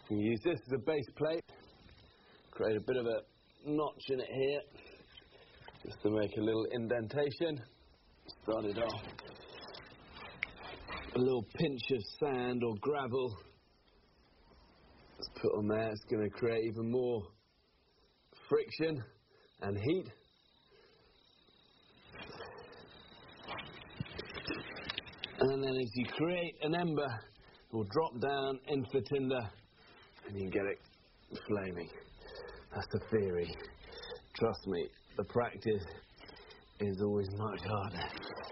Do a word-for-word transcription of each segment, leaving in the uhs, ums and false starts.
You can use this as a base plate, create a bit of a notch in it here, just to make a little indentation. Start it off. A little pinch of sand or gravel. Let's put on there. It's going to create even more friction and heat. And then as you create an ember, it will drop down into the tinder and you can get it flaming. That's the theory. Trust me, the practice is always much harder.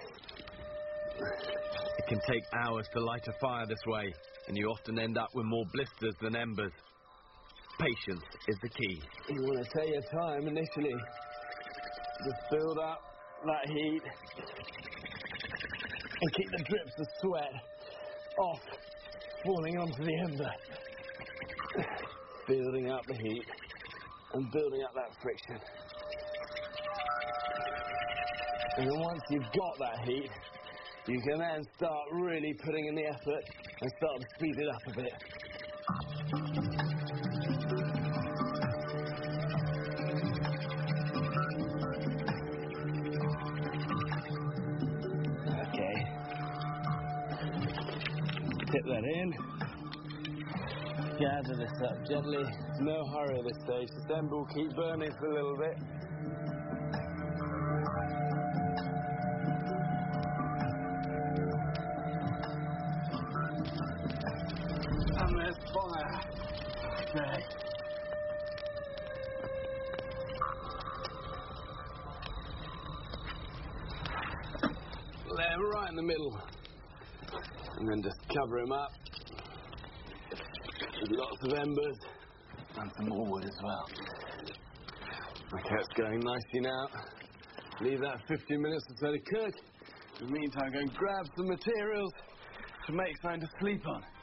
It can take hours to light a fire this way, and you often end up with more blisters than embers. Patience is the key. You want to take your time initially. Just build up that heat and keep the drips of sweat off, falling onto the ember. Building up the heat and building up that friction. And then once you've got that heat, you can then start really putting in the effort and start to speed it up a bit. Okay. Tip that in. Gather this up gently. No hurry at this stage. The ember will keep burning for a little bit. And there's fire. Okay. Lay him right in the middle. And then just cover him up with lots of embers and some more wood as well. Okay, it's going nicely now. Leave that fifteen minutes or so to cook. In the meantime, go and grab some materials to make something to sleep on.